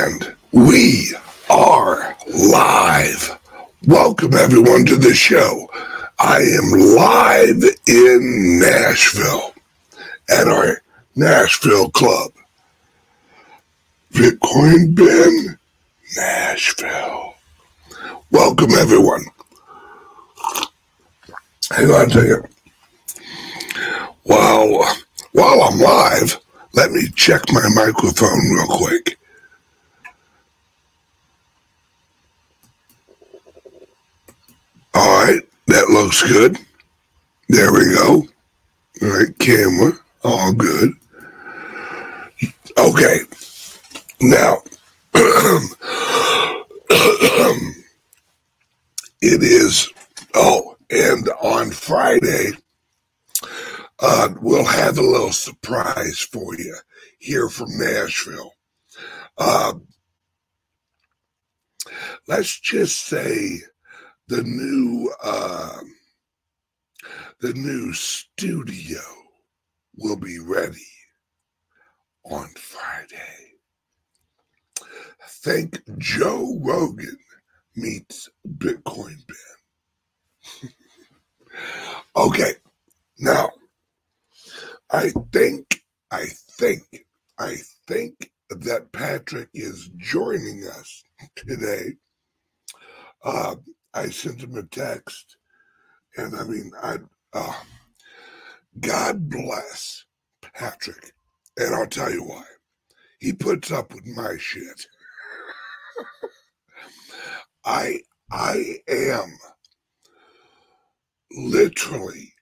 And we are live. Welcome everyone to the show. I am live in Nashville at our Nashville club. Bitcoin Ben, Nashville. Welcome everyone. Hang on a second. While I'm live, let me check my microphone real quick. All right, that looks good. There we go. All right, camera, all good. Okay, now, it is, and on Friday, we'll have a little surprise for you here from Nashville. Let's just say the new studio will be ready on Friday. Think Joe Rogan meets Bitcoin Ben. Okay, now I think that Patrick is joining us today. I sent him a text, and God bless Patrick, and I'll tell you why. He puts up with my shit. I am literally,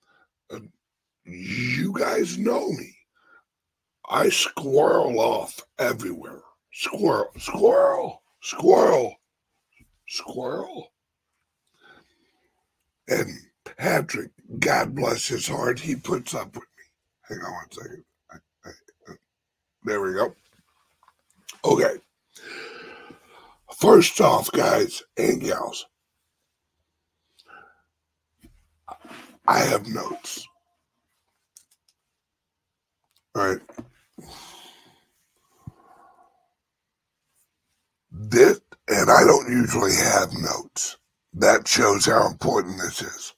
you guys know me. I squirrel off everywhere. Squirrel. And Patrick, God bless his heart, he puts up with me. Hang on one second. There we go. Okay. First off, guys and gals, I have notes. All right. This, and I don't usually have notes. That shows how important this is.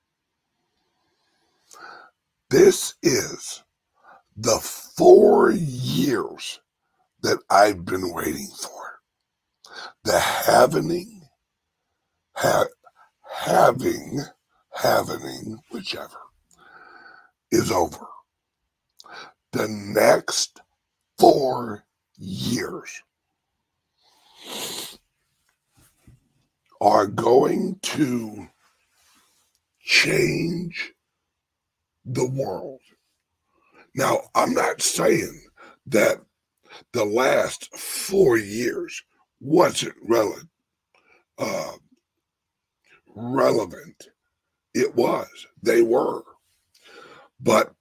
This is the 4 years that I've been waiting for. The having, whichever, is over. The next 4 years are going to change the world. Now, I'm not saying that the last 4 years wasn't relevant. It was. They were. But,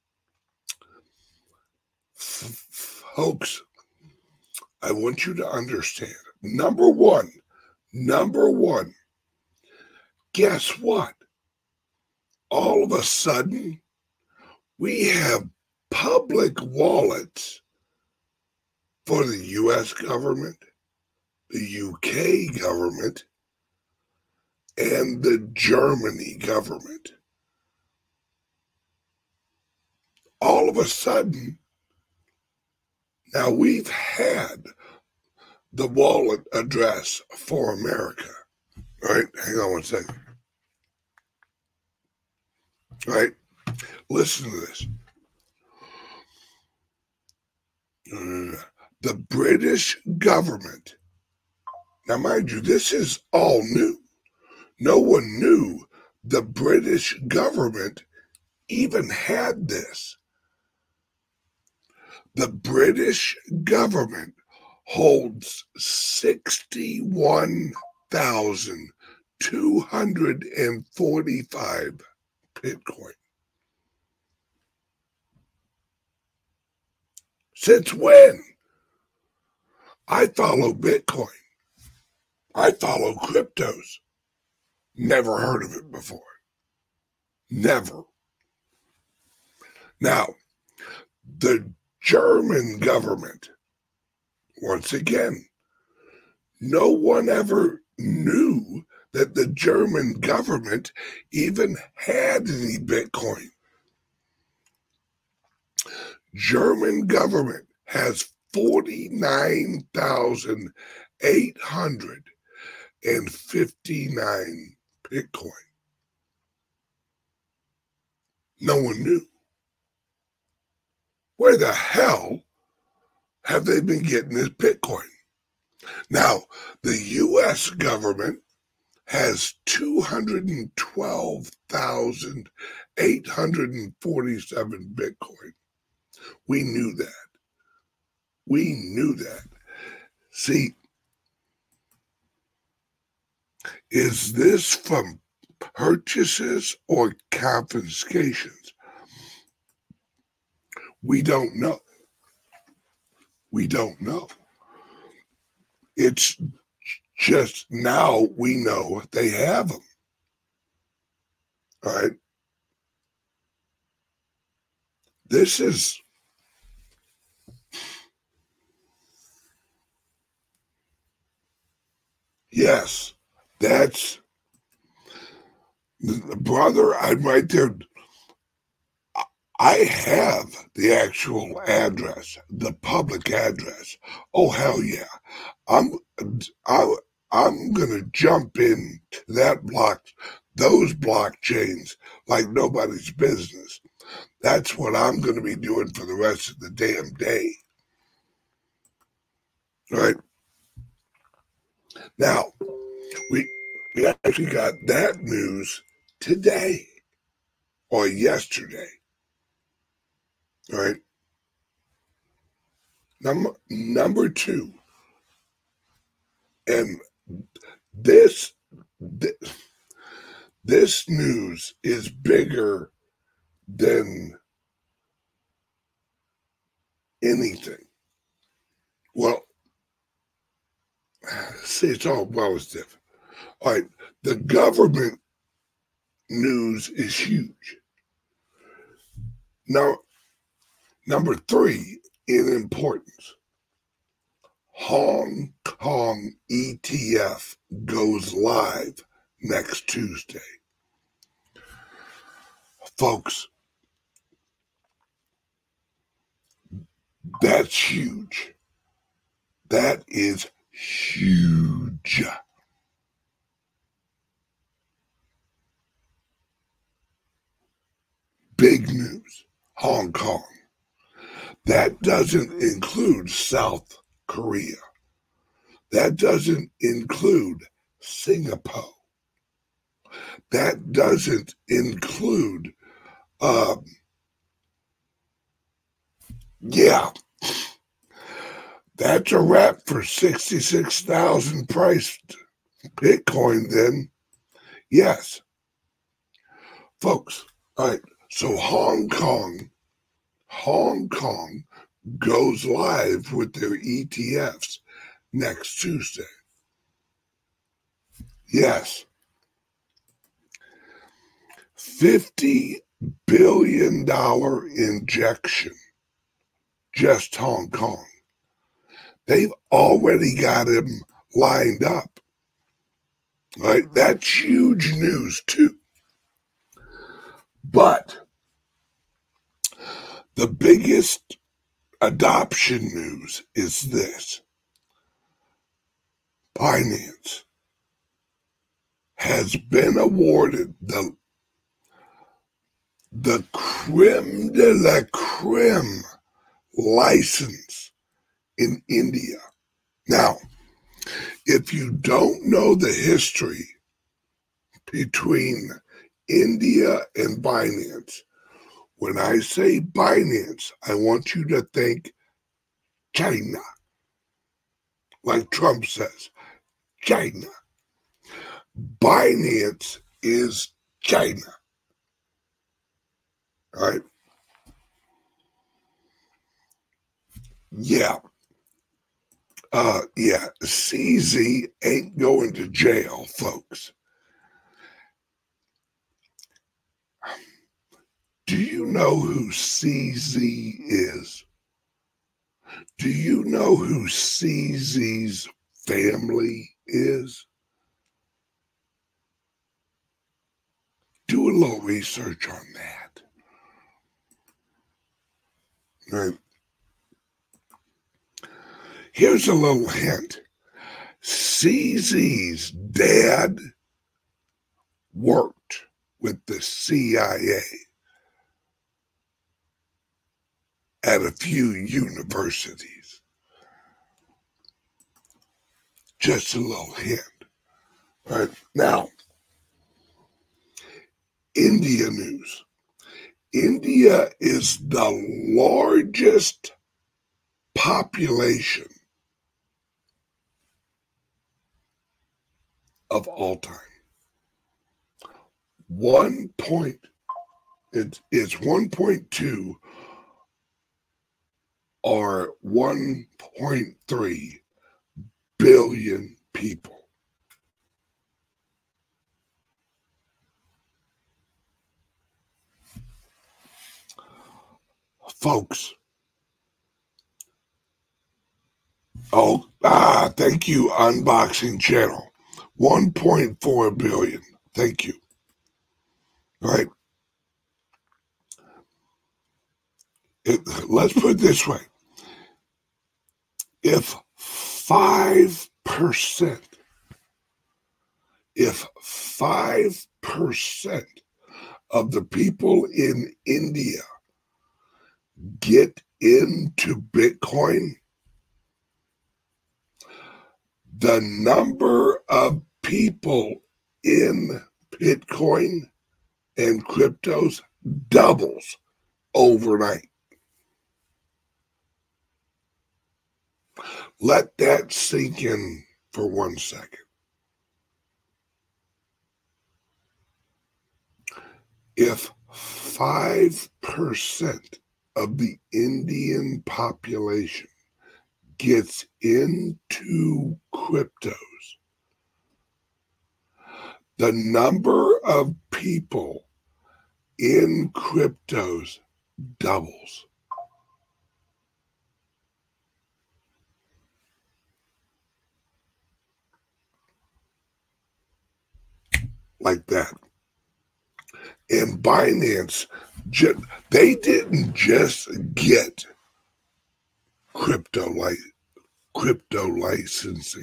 folks, I want you to understand. Number one, guess what? All of a sudden, we have public wallets for the U.S. government, the UK government, and the Germany government. All of a sudden, now we've had the wallet address for America. All right, hang on one second. All right, listen to this. The British government, now mind you, this is all new. No one knew the British government even had this. The British government holds 61,245 Bitcoin. Since when? I follow Bitcoin. I follow cryptos. Never heard of it before. Never. Now, the German government, Once again, no one ever knew that the German government even had any Bitcoin. German government has 49,859 Bitcoin. No one knew. Where the hell have they been getting this Bitcoin? Now, the U.S. government has 212,847 Bitcoin. We knew that. We knew that. See, is this from purchases or confiscations? We don't know. We don't know. It's just now we know they have them. All right. This is, yes, that's, brother, I'm right there. I have the actual address, the public address. Oh, hell yeah. I'm, I, I'm going to jump in those blockchains like nobody's business. That's what I'm going to be doing for the rest of the damn day. Right? Now, we actually got that news today or yesterday. Right? Number two, and this, this news is bigger than anything. Well, see, it's all well as different. All right, the government news is huge. Now, number three in importance, Hong Kong ETF goes live next Tuesday. Folks, that's huge. That is huge. Big news. Hong Kong. That doesn't include South Korea. That doesn't include Singapore. That doesn't include, yeah, that's a wrap for 66,000 priced Bitcoin then. Yes. Folks, all right, so Hong Kong goes live with their ETFs next Tuesday. Yes. $50 billion injection, just Hong Kong. They've already got him lined up. Right? That's huge news too. But the biggest adoption news is this. Binance has been awarded the creme de la creme license in India. Now, if you don't know the history between India and Binance, when I say Binance, I want you to think China. Like Trump says, China. Binance is China. All right? Yeah. Yeah. CZ ain't going to jail, folks. Do you know who CZ is? Do you know who CZ's family is? Do a little research on that. Right. Here's a little hint. CZ's dad worked with the CIA at a few universities. Just a little hint. Right. Now, India news. India is the largest population of all time. It's 1.2 or 1.3 billion people. Folks. Thank you, Unboxing Channel. 1.4 billion. Thank you. All right. Let's put it this way. If 5% of the people in India get into Bitcoin, the number of people in Bitcoin and cryptos doubles overnight. Let that sink in for 1 second. If 5% of the Indian population gets into cryptos, the number of people in cryptos doubles. Like that. And Binance, they didn't just get crypto licensing.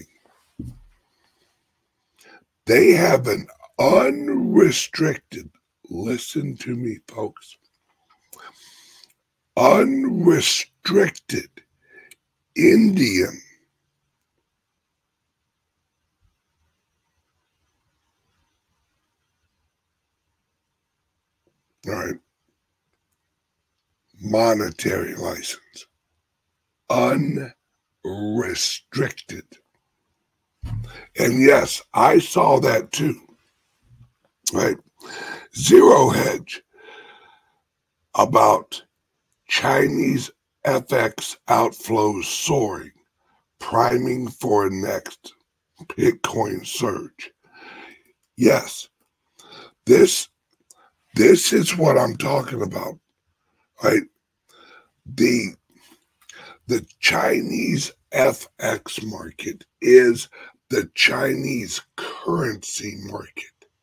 They have an unrestricted, listen to me, folks, unrestricted Indian monetary license. Unrestricted. And yes, I saw that too. Right? Zero Hedge about Chinese FX outflows soaring, priming for a next Bitcoin surge. Yes, this is what I'm talking about, right? The Chinese FX market is the Chinese currency market.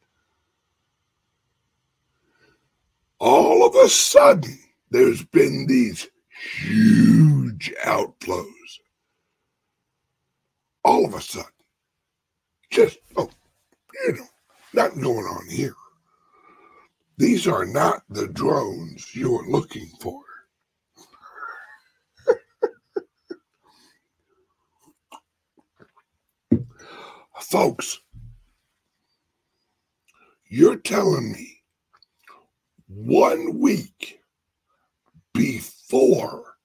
All of a sudden, there's been these huge outflows. All of a sudden. Just, nothing going on here. These are not the drones you're looking for. Folks, you're telling me 1 week before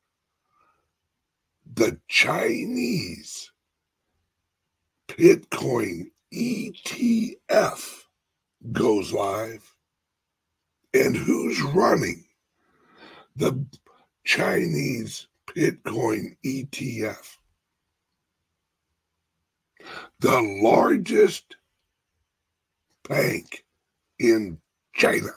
the Chinese Bitcoin ETF goes live, and who's running the Chinese Bitcoin ETF? The largest bank in China.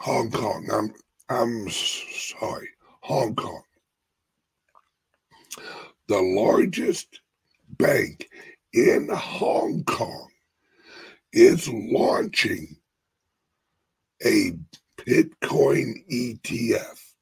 Hong Kong. I'm sorry, Hong Kong. The largest bank in Hong Kong is launching a Bitcoin ETF.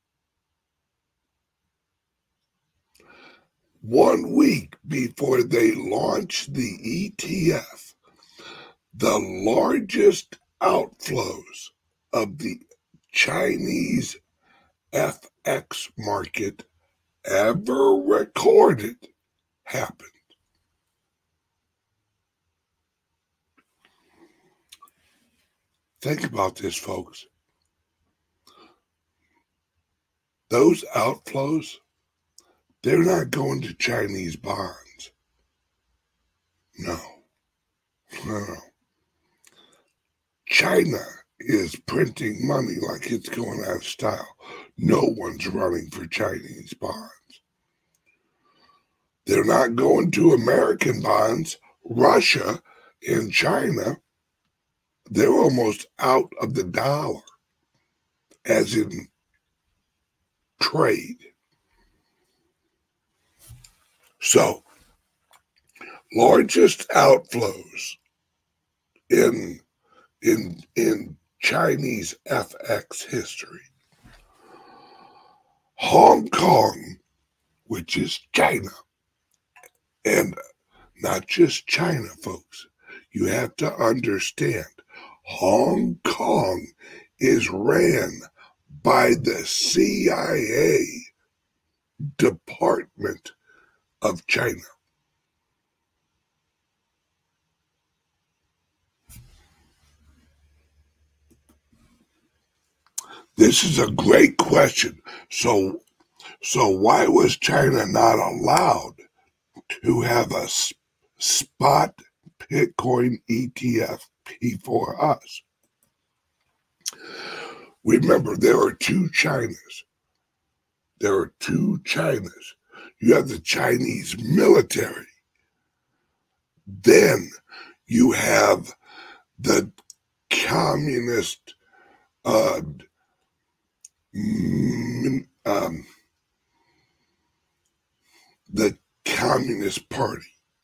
1 week before they launch the ETF, the largest outflows of the Chinese FX market ever recorded happened. Think about this, folks. Those outflows, they're not going to Chinese bonds. No. China is printing money like it's going out of style. No one's running for Chinese bonds. They're not going to American bonds. Russia and China, they're almost out of the dollar, as in trade. So, largest outflows in Chinese FX history. Hong Kong, which is China, and not just China, folks. You have to understand, Hong Kong is ran by the CIA Department of China. This is a great question. So why was China not allowed to have a spot Bitcoin ETF before us? Remember, there are two Chinas. There are two Chinas. You have the Chinese military. Then you have the communist the Communist Party,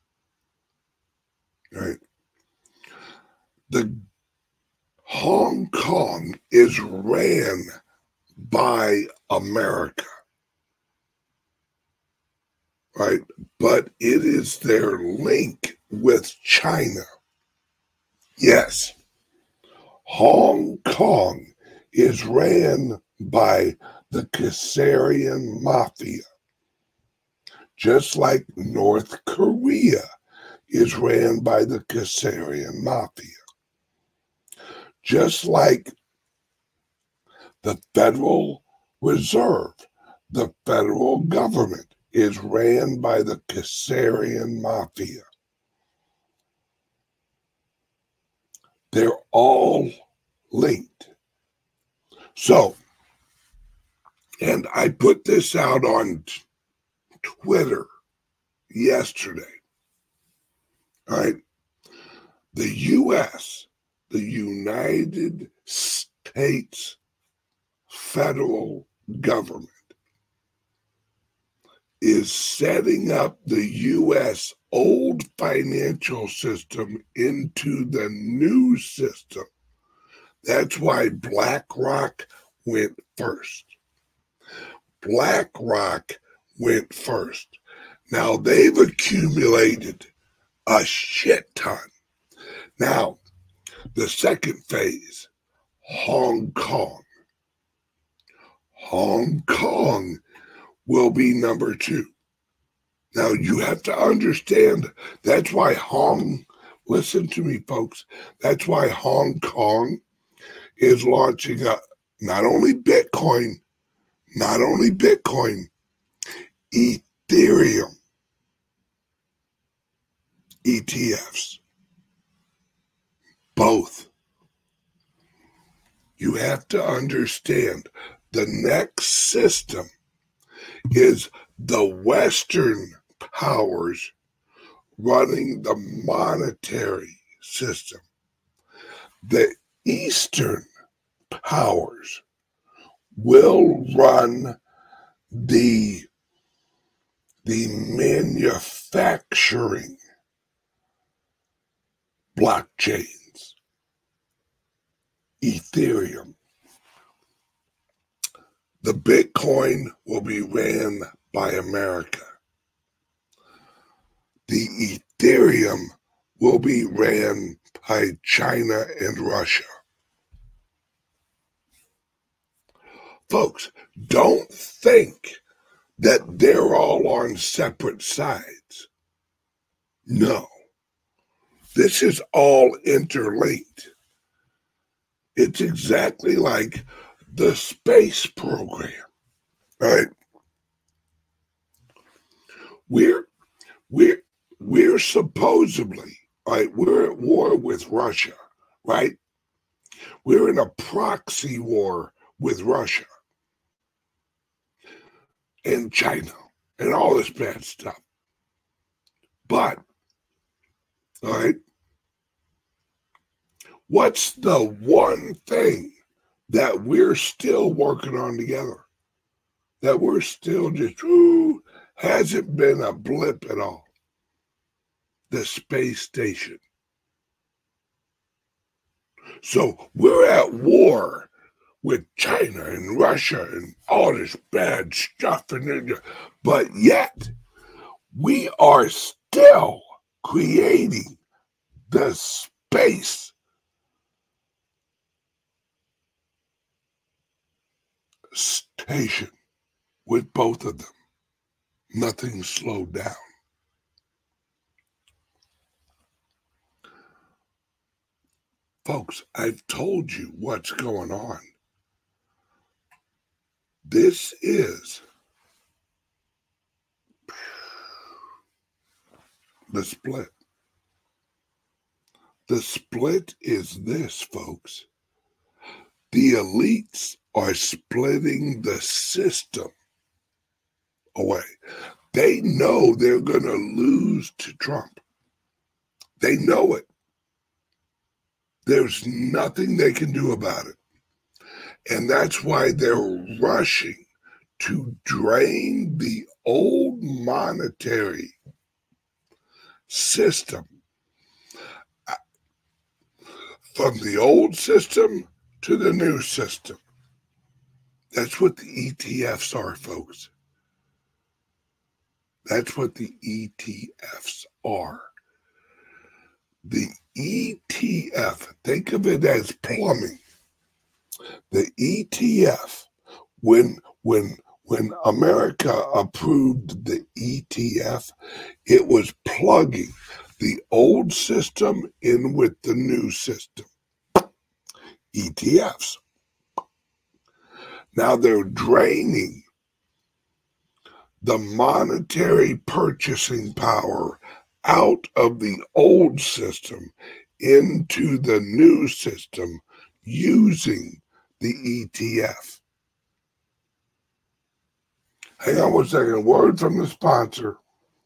right? The Hong Kong is ran by America, right? But it is their link with China. Yes, Hong Kong is ran by the Khazarian Mafia, just like North Korea is ran by the Khazarian Mafia. Just like the Federal Reserve, the federal government is ran by the Khazarian Mafia. They're all linked. So, and I put this out on Twitter yesterday. All right. The U.S., the United States federal government, is setting up the U.S. old financial system into the new system. That's why BlackRock went first. BlackRock went first. Now they've accumulated a shit ton. Now, the second phase, Hong Kong. Hong Kong will be number 2. Now, you have to understand, that's why listen to me, folks, that's why Hong Kong is launching not only Bitcoin, Ethereum ETFs. Both. You have to understand, the next system is the Western powers running the monetary system. The Eastern powers will run the manufacturing blockchains, Ethereum. The Bitcoin will be ran by America. The Ethereum will be ran by China and Russia. Folks, don't think that they're all on separate sides. No. This is all interlinked. It's exactly like the space program, right? We're supposedly, right? We're at war with Russia, right? We're in a proxy war with Russia and China and all this bad stuff. But, all right, what's the one thing that we're still working on together? That we're still just, hasn't been a blip at all. The space station. So we're at war with China and Russia and all this bad stuff, but yet we are still creating the space station with both of them. Nothing slowed down. Folks, I've told you what's going on. This is the split. The split is this, folks. The elites are splitting the system away. They know they're going to lose to Trump. They know it. There's nothing they can do about it. And that's why they're rushing to drain the old monetary system from the old system to the new system. That's what the ETFs are, folks. That's what the ETFs are. The ETF, think of it as plumbing. The ETF, when America approved the ETF, it was plugging the old system in with the new system. ETFs. Now they're draining the monetary purchasing power out of the old system into the new system using the ETF. Hang on one second. Word from the sponsor.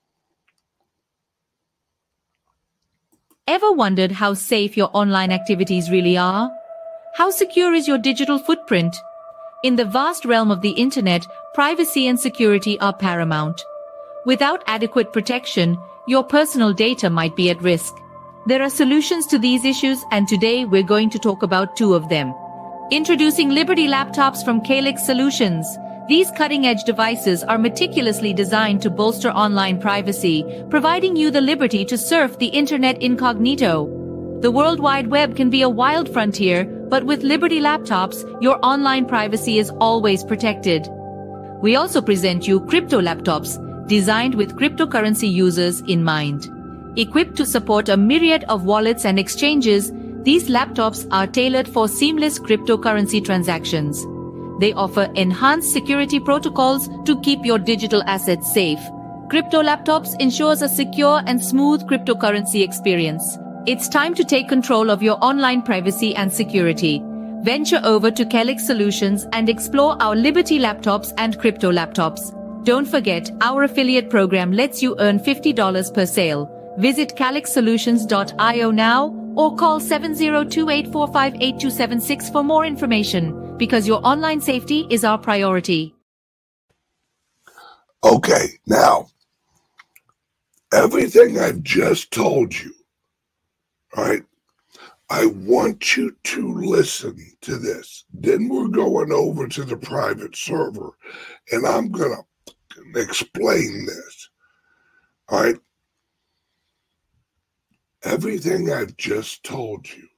Ever wondered how safe your online activities really are? How secure is your digital footprint? In the vast realm of the internet, privacy and security are paramount. Without adequate protection, your personal data might be at risk. There are solutions to these issues, and today we're going to talk about two of them. Introducing Liberty Laptops from Calyx Solutions. These cutting-edge devices are meticulously designed to bolster online privacy, providing you the liberty to surf the internet incognito. The World Wide Web can be a wild frontier, but with Liberty Laptops, your online privacy is always protected. We also present you Crypto Laptops, designed with cryptocurrency users in mind. Equipped to support a myriad of wallets and exchanges, these laptops are tailored for seamless cryptocurrency transactions. They offer enhanced security protocols to keep your digital assets safe. Crypto Laptops ensures a secure and smooth cryptocurrency experience. It's time to take control of your online privacy and security. Venture over to Calyx Solutions and explore our Liberty Laptops and Crypto Laptops. Don't forget, our affiliate program lets you earn $50 per sale. Visit calyxsolutions.io now or call 7028458276 for more information, because your online safety is our priority. Okay, now, everything I've just told you, all right, I want you to listen to this. Then we're going over to the private server, and I'm going to explain this, all right? Everything I've just told you,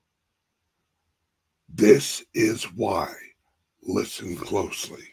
this is why. Listen closely.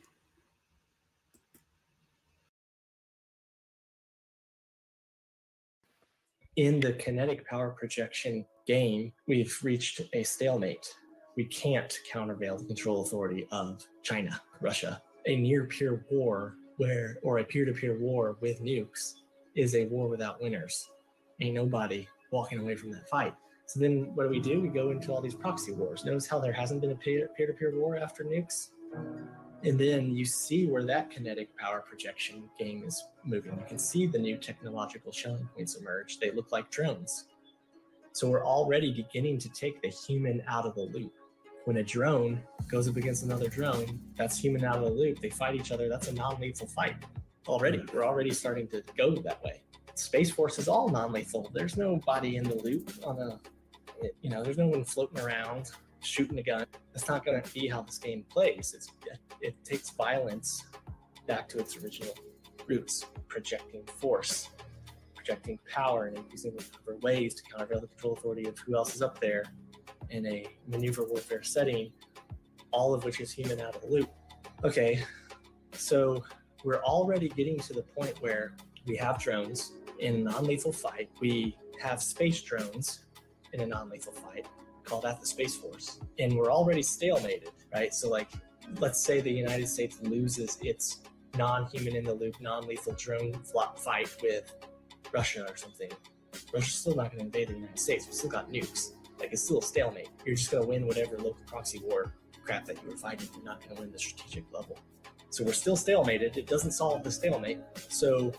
In the kinetic power projection game, we've reached a stalemate. We can't countervail the control authority of China, Russia. A near-peer war or a peer-to-peer war with nukes is a war without winners. Ain't nobody walking away from that fight. So then what do? We go into all these proxy wars. Notice how there hasn't been a peer-to-peer war after nukes? And then you see where that kinetic power projection game is moving. You can see the new technological Schelling points emerge. They look like drones. So we're already beginning to take the human out of the loop. When a drone goes up against another drone, that's human out of the loop. They fight each other. That's a non-lethal fight already. We're already starting to go that way. Space Force is all non-lethal. There's nobody in the loop there's no one floating around shooting a gun. That's not going to be how this game plays. It takes violence back to its original roots, projecting force, projecting power, and using other ways to countervail the control authority of who else is up there in a maneuver warfare setting, all of which is human out of the loop. Okay, so we're already getting to the point where we have drones in a non-lethal fight. We have space drones in a non-lethal fight. Call that the Space Force. And we're already stalemated, right? So let's say the United States loses its non-human in the loop, non-lethal drone fight with Russia or something. Russia's still not going to invade the United States. We still got nukes. It's still a stalemate. You're just going to win whatever local proxy war crap that you were fighting. You're not going to win the strategic level. So we're still stalemated. It doesn't solve the stalemate. So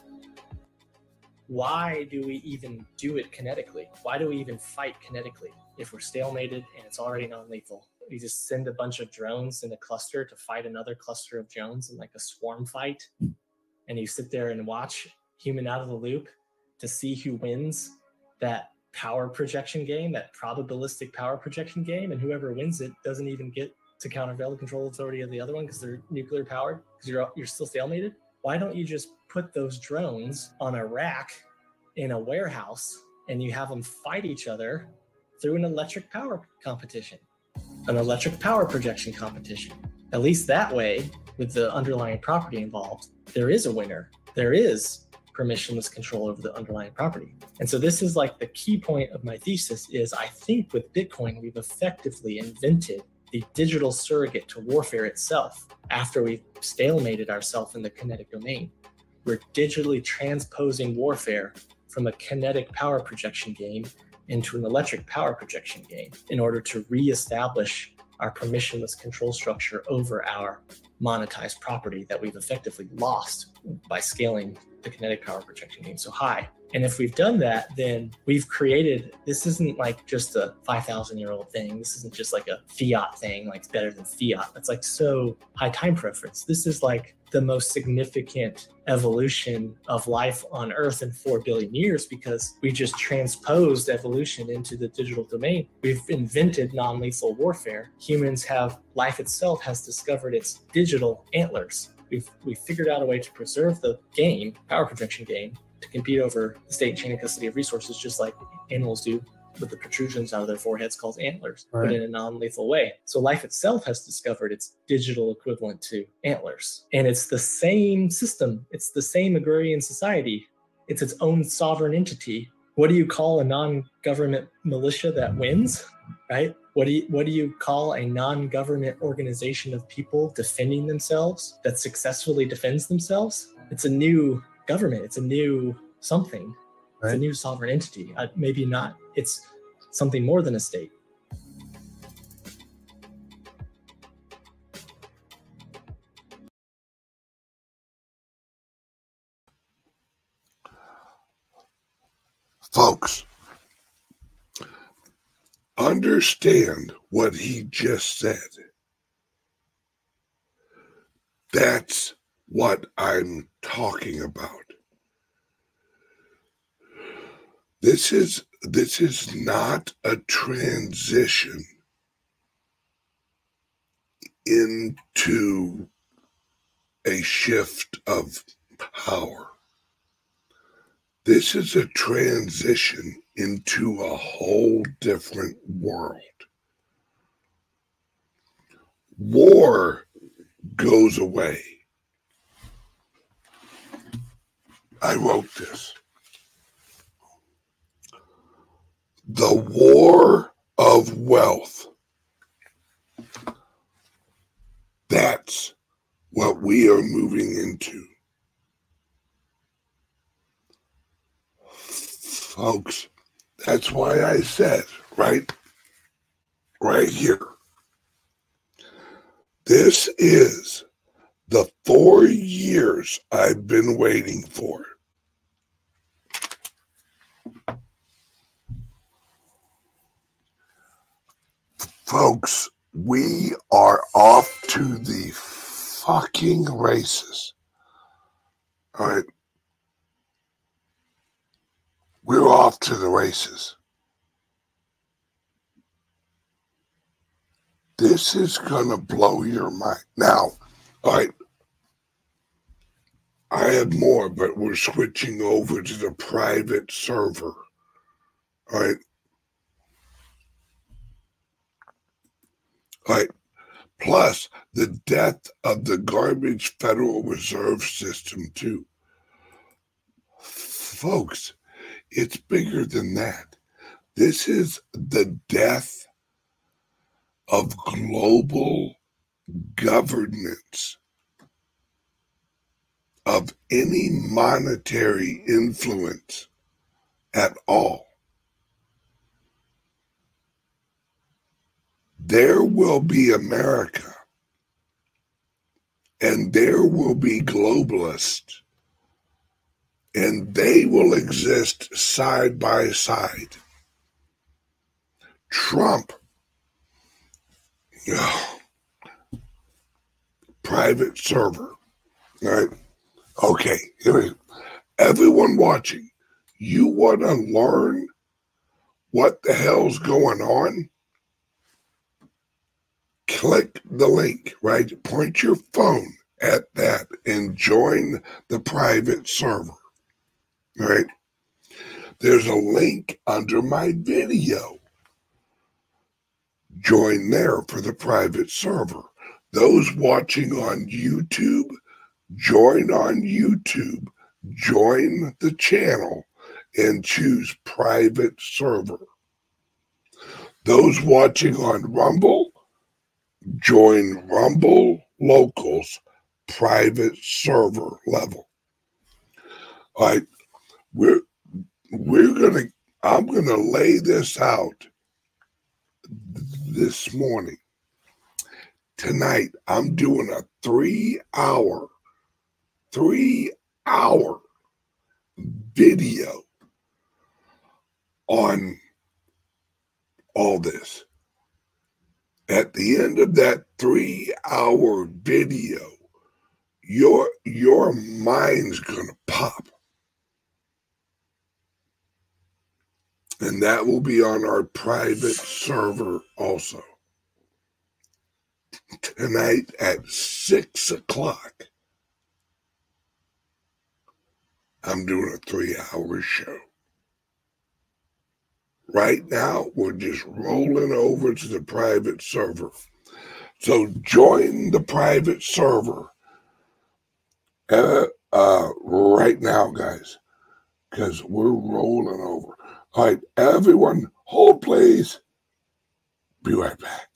why do we even do it kinetically? Why do we even fight kinetically if we're stalemated and it's already non-lethal? We just send a bunch of drones in a cluster to fight another cluster of drones in like a swarm fight, and you sit there and watch human out of the loop to see who wins that power projection game, that probabilistic power projection game, and whoever wins it doesn't even get to countervail the control authority of the other one because they're nuclear powered, because you're still stalemated. Why don't you just put those drones on a rack in a warehouse and you have them fight each other through an electric power competition, an electric power projection competition? At least that way, with the underlying property involved, there is a winner. There is permissionless control over the underlying property. And so this is like the key point of my thesis is I think with Bitcoin, we've effectively invented the digital surrogate to warfare itself. After we've stalemated ourselves in the kinetic domain, we're digitally transposing warfare from a kinetic power projection game into an electric power projection game in order to reestablish our permissionless control structure over our monetized property that we've effectively lost by scaling the kinetic power projection game so high. And if we've done that, then we've created, this isn't like just a 5,000-year-old thing. This isn't just like a fiat thing, like it's better than fiat. That's like so high time preference. This is like the most significant evolution of life on Earth in 4 billion years because we just transposed evolution into the digital domain. We've invented non-lethal warfare. Life itself has discovered its digital antlers. We've figured out a way to preserve the game, power projection game, to compete over the state chain of custody of resources, just like animals do with the protrusions out of their foreheads called antlers, right, but in a non-lethal way. So life itself has discovered its digital equivalent to antlers. And it's the same system. It's the same agrarian society. It's its own sovereign entity. What do you call a non-government militia that wins, right? What do you call a non-government organization of people defending themselves that successfully defends themselves? It's a new government. It's a new something. Right. It's a new sovereign entity. Maybe not. It's something more than a state. Folks, understand what he just said? That's what I'm talking about. This is not a transition into a shift of power. This is a transition into a whole different world. War goes away. I wrote this. The war of wealth. That's what we are moving into. Folks, that's why I said, right here, this is the 4 years I've been waiting for. Folks, we are off to the fucking races. All right. We're off to the races. This is going to blow your mind. Now, all right, I have more, but we're switching over to the private server. All right. All right. Plus, the death of the garbage Federal Reserve System, too. Folks, it's bigger than that. This is the death of global governance, of any monetary influence at all. There will be America, and there will be globalists, and they will exist side by side. Trump, private server, all right? Okay, here we go. Everyone watching, you want to learn what the hell's going on? Click the link, right? Point your phone at that and join the private server, right? There's a link under my video. Join there for the private server. Those watching on YouTube, join on YouTube, join the channel and choose private server. Those watching on Rumble, join Rumble Locals private server level. All right, I'm gonna lay this out this morning. Tonight, I'm doing a 3-hour video on all this. At the end of that 3-hour video, your mind's gonna pop. And that will be on our private server also. Tonight at 6 o'clock, I'm doing a 3-hour show. Right now, we're just rolling over to the private server. So join the private server right now, guys, because we're rolling over. All right, everyone, hold please. Be right back.